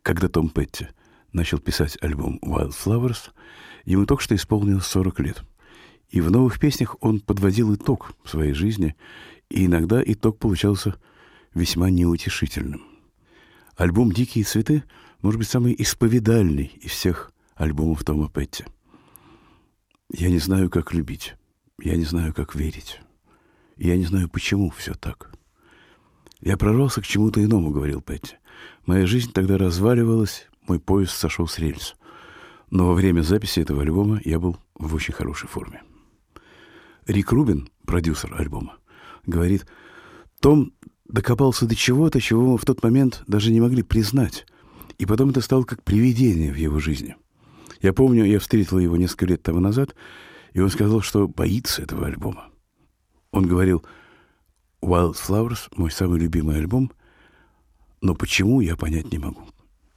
Когда Том Петти начал писать альбом «Wildflowers», ему только что исполнилось 40 лет. И в новых песнях он подводил итог своей жизни, и иногда итог получался весьма неутешительным. Альбом «Дикие цветы» может быть самый исповедальный из всех альбомов Тома Петти. Я не знаю, как любить. Я не знаю, как верить. Я не знаю, почему все так. Я прорвался к чему-то иному, говорил Петти. Моя жизнь тогда разваливалась, мой поезд сошел с рельс. Но во время записи этого альбома я был в очень хорошей форме. Рик Рубин, продюсер альбома, говорит, Том докопался до чего-то, чего мы в тот момент даже не могли признать. И потом это стало как привидение в его жизни. Я помню, я встретил его несколько лет тому назад, и он сказал, что боится этого альбома. Он говорил, «Wildflowers» — мой самый любимый альбом, но почему, я понять не могу.